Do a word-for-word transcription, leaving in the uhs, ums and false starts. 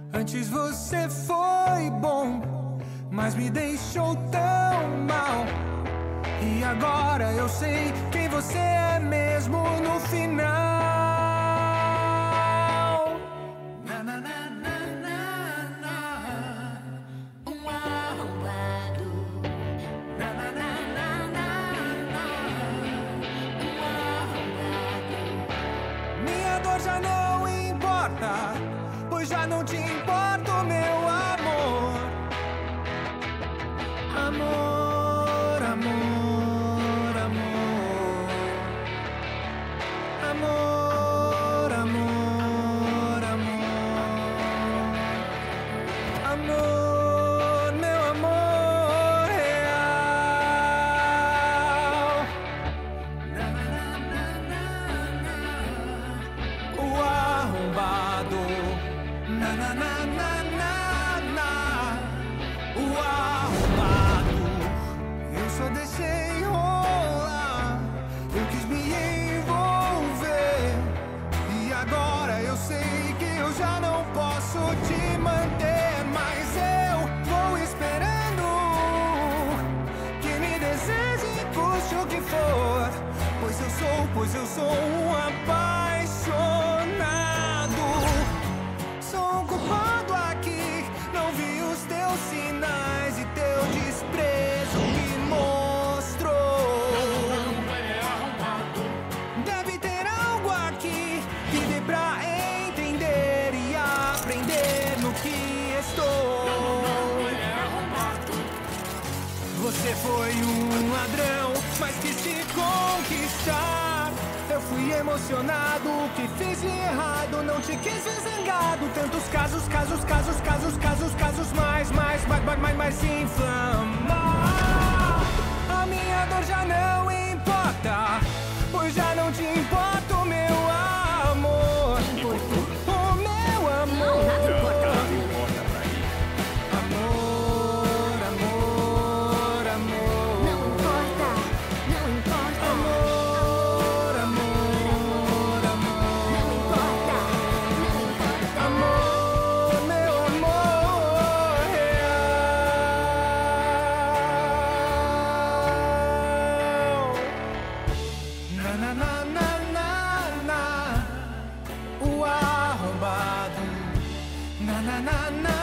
Antes você foi bom, mas me deixou tão mal. E agora eu sei quem você é mesmo no final. Na, na, na, na, na, na. Um arrombado. Na, na, na, na, na, na. Um arrombado. Minha dor já não importa, pois já não te importa o meu amor. Amor, amor, amor. Amor, amor, amor. Amor, meu amor real. Na, na, na, na, na. O arrombado. Na, na, na, na, na, na. O arrombado. Eu só deixei rolar, eu quis me envolver. E agora eu sei que eu já não posso te manter. Mas eu vou esperando que me deseje, custe o que for. Pois eu sou, pois eu sou um apaixonado. Sou um culpado aqui, não vi os teus sinais e teu desprezo me mostrou. Deve ter algo aqui que dê pra entender e aprender no que estou. Você foi um ladrão, mas quis se conquistar. Eu fui emocionado, o que fiz de errado, não te quis ver zangado. Tantos casos, casos, casos, casos, casos, casos, mais, mais, mais, mais, mais, mais se inflamar. A minha dor já não importa, pois já não te importa o meu amor. O meu amor. Amor, amor, amor. Não importa, não importa. Amor, amor, amor. Não importa, não importa. Amor, meu amor real. Na, na, na, na, na, na. O arrombado. Na, na, na, na.